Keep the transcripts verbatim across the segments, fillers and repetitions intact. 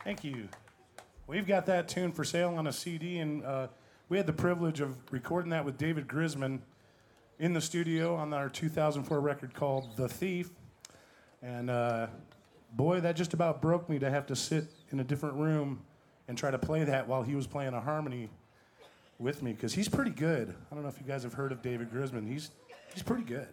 Thank you. We've got that tune for sale on a C D, and uh, we had the privilege of recording that with David Grisman in the studio on our two thousand four record called The Thief. And uh, boy, that just about broke me to have to sit in a different room and try to play that while he was playing a harmony with me, because he's pretty good. I don't know if you guys have heard of David Grisman. He's, he's pretty good.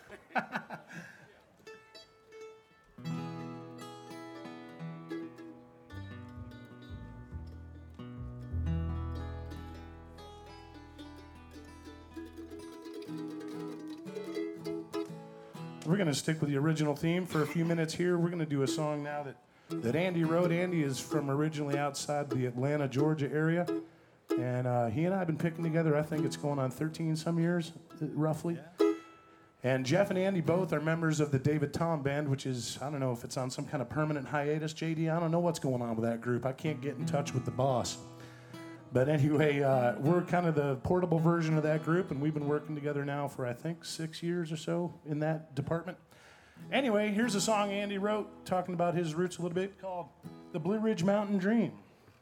We're going to stick with the original theme for a few minutes here. We're going to do a song now that, that Andy wrote. Andy is from originally outside the Atlanta, Georgia area. And uh, he and I have been picking together, I think it's going on thirteen some years, roughly. Yeah. And Jeff and Andy both are members of the David Tom Band, which is, I don't know if it's on some kind of permanent hiatus, J D. I don't know what's going on with that group. I can't get in touch with the boss. But anyway, uh, we're kind of the portable version of that group, and we've been working together now for, I think, six years or so in that department. Anyway, here's a song Andy wrote talking about his roots a little bit called The Blue Ridge Mountain Dream.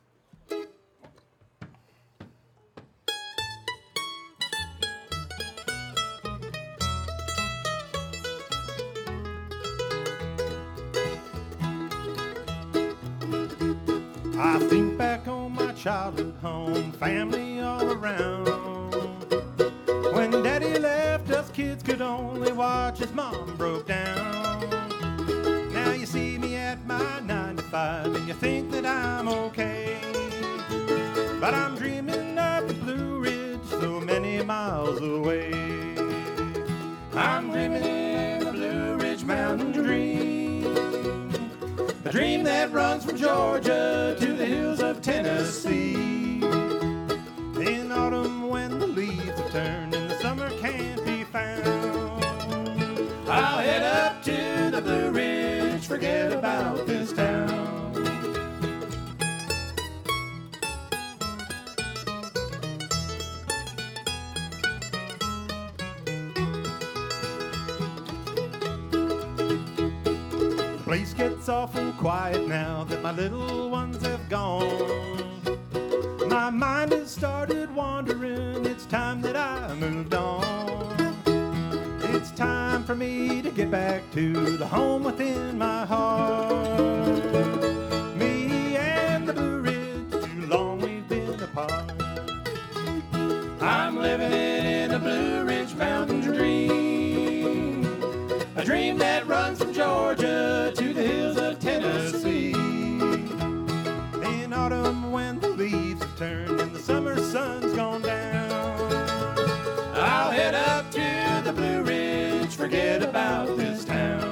I think back on my childhood home, family all around. When Daddy left, us kids could only watch as Mom broke down. Now you see me at my nine to five, and you think that I'm okay. But I'm dreaming of the Blue Ridge, so many miles away. I'm dreaming in the Blue Ridge Mountain Dream. A dream that runs from Georgia to the hills of Tennessee. In autumn when the leaves have turned and the summer can't be found, I'll head up to the Blue Ridge, forget about this town. The place gets awful quiet now that my little ones have gone. My mind has started wandering, it's time that I moved on. It's time for me to get back to the home within my heart. Me and the Blue Ridge, too long we've been apart. I'm living in a Blue Ridge Mountain Dream, a dream that runs from Georgia to the hills of Tennessee. In autumn when the leaves have turned and the summer sun's gone down, I'll head up to the Blue Ridge, forget about this town.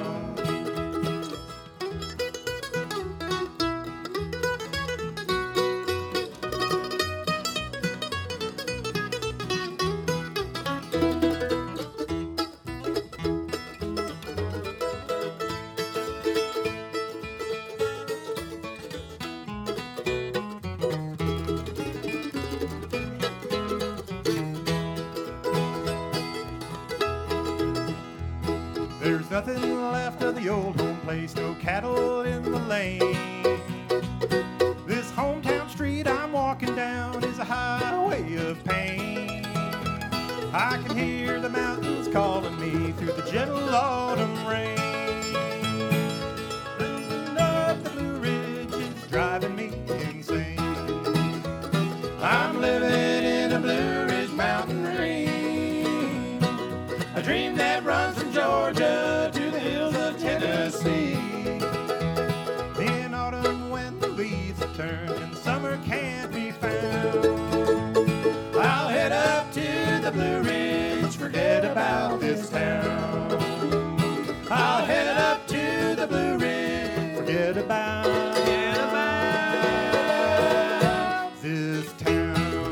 There's nothing left of the old home place, no cattle in the lane. This hometown street I'm walking down is a highway of pain. I can hear the mountains calling me through the gentle autumn rain. Living up the Blue Ridge is driving me insane. I'm living in a Blue Ridge Mountain Dream, a dream that runs from Georgia to the hills of Tennessee. In autumn when the leaves have turned and the summer can't be found, I'll head up to the Blue Ridge, forget about this town. I'll head up to the Blue Ridge, forget about, forget about this town.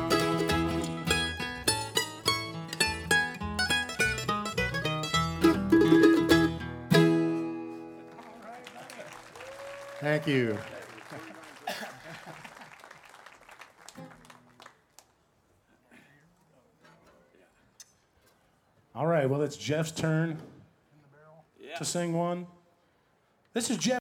Thank you. All right, well, it's Jeff's turn to sing one. This is Jeff.